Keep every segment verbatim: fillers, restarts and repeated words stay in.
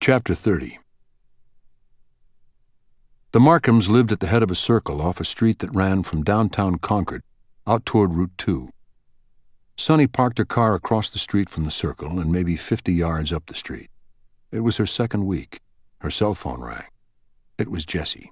Chapter thirty. The Markhams lived at the head of a circle off a street that ran from downtown Concord out toward Route two. Sonny parked her car across the street from the circle and maybe fifty yards up the street. It was her second week. Her cell phone rang. It was Jessie.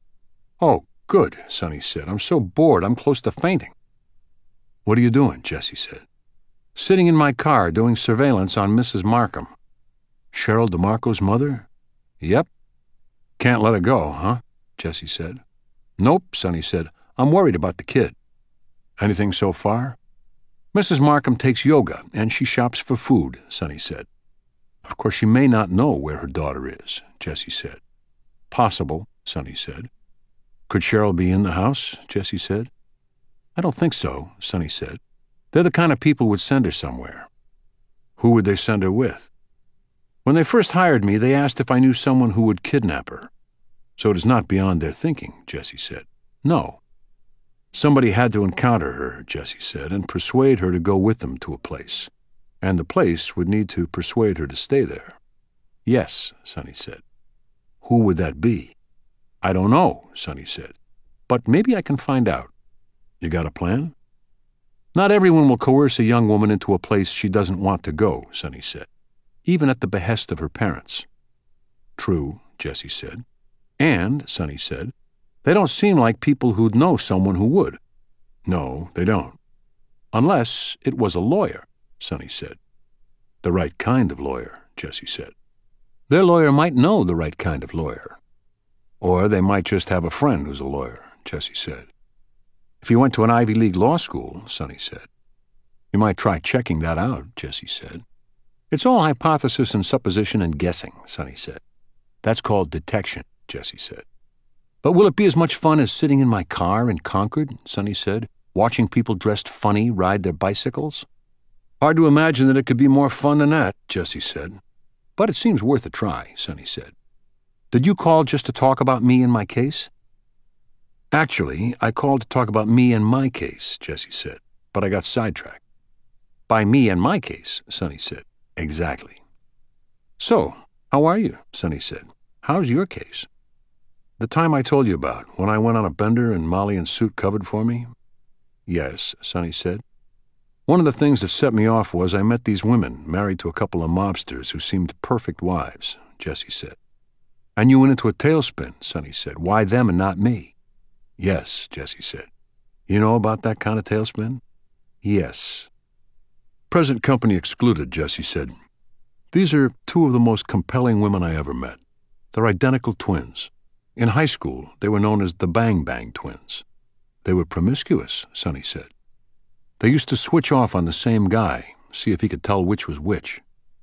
"Oh, good," Sonny said. "I'm so bored, I'm close to fainting." "What are you doing?" Jessie said. "Sitting in my car doing surveillance on Missus Markham." "Cheryl DeMarco's mother?" "Yep." "Can't let her go, huh?" Jessie said. "Nope," Sonny said. "I'm worried about the kid." "Anything so far?" "Missus Markham takes yoga, and she shops for food," Sonny said. "Of course, she may not know where her daughter is," Jessie said. "Possible," Sonny said. "Could Cheryl be in the house?" Jessie said. "I don't think so," Sonny said. "They're the kind of people who would send her somewhere." "Who would they send her with?" "When they first hired me, they asked if I knew someone who would kidnap her." "So it is not beyond their thinking," Jessie said. "No." "Somebody had to encounter her," Jessie said, "and persuade her to go with them to a place. And the place would need to persuade her to stay there." "Yes," Sonny said. "Who would that be?" "I don't know," Sonny said. "But maybe I can find out." "You got a plan?" "Not everyone will coerce a young woman into a place she doesn't want to go," Sonny said, "even at the behest of her parents." "True," Jessie said. "And," Sonny said, "they don't seem like people who'd know someone who would." "No, they don't." "Unless it was a lawyer," Sonny said. "The right kind of lawyer," Jessie said. "Their lawyer might know the right kind of lawyer." "Or they might just have a friend who's a lawyer," Jessie said. "If you went to an Ivy League law school," Sonny said. "You might try checking that out," Jessie said. "It's all hypothesis and supposition and guessing," Sonny said. "That's called detection," Jessie said. "But will it be as much fun as sitting in my car in Concord," Sonny said, "watching people dressed funny ride their bicycles?" "Hard to imagine that it could be more fun than that," Jessie said. "But it seems worth a try," Sonny said. "Did you call just to talk about me and my case?" "Actually, I called to talk about me and my case," Jessie said, "but I got sidetracked." "By me and my case," Sonny said. "Exactly." "So, how are you?" Sonny said. "How's your case?" "The time I told you about, when I went on a bender and Molly and Suit covered for me?" "Yes," Sonny said. "One of the things that set me off was I met these women married to a couple of mobsters who seemed perfect wives," Jessie said. "And you went into a tailspin," Sonny said. "Why them and not me?" "Yes," Jessie said. "You know about that kind of tailspin?" "Yes." "Present company excluded," Jessie said. "These are two of the most compelling women I ever met. They're identical twins. In high school, they were known as the Bang Bang Twins. They were promiscuous," Sonny said. "They used to switch off on the same guy, see if he could tell which was which."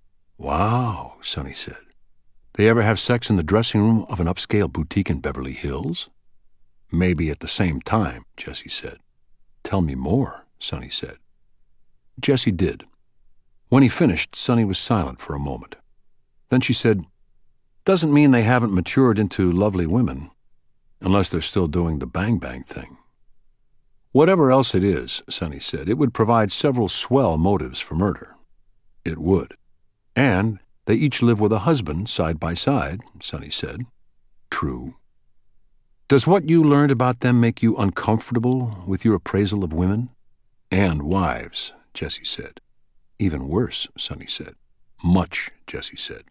"Wow," Sonny said. "They ever have sex in the dressing room of an upscale boutique in Beverly Hills?" "Maybe at the same time," Jessie said. "Tell me more," Sonny said. Jessie did. When he finished, Sonny was silent for a moment. Then she said, "Doesn't mean they haven't matured into lovely women, unless they're still doing the Bang Bang thing." "Whatever else it is," Sonny said, "it would provide several swell motives for murder." "It would." "And they each live with a husband side by side," Sonny said. "True." "Does what you learned about them make you uncomfortable with your appraisal of women?" "And wives," Jessie said. "Even worse," Sonny said. "Much," Jessie said.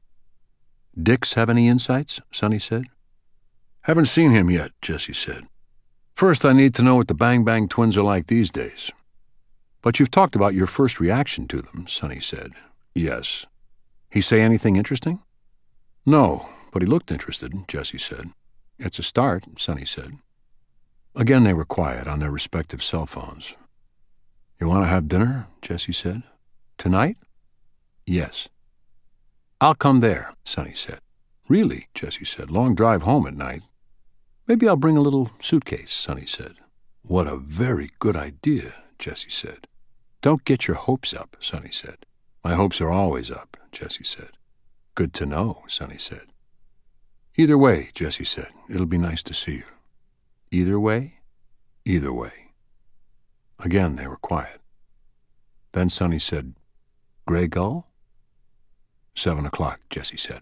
"Dix have any insights?" Sonny said. "Haven't seen him yet," Jessie said. "First, I need to know what the Bang Bang Twins are like these days." "But you've talked about your first reaction to them," Sonny said. "Yes." "He say anything interesting?" "No, but he looked interested," Jessie said. "It's a start," Sonny said. Again they were quiet on their respective cell phones. "You want to have dinner?" Jessie said. "Tonight?" "Yes." "I'll come there," Sonny said. "Really?" Jessie said. "Long drive home at night." "Maybe I'll bring a little suitcase," Sonny said. "What a very good idea," Jessie said. "Don't get your hopes up," Sonny said. "My hopes are always up," Jessie said. "Good to know," Sonny said. "Either way," Jessie said, "it'll be nice to see you." "Either way?" "Either way." Again they were quiet. Then Sonny said, "Gray Gull?" "Seven o'clock," Jessie said.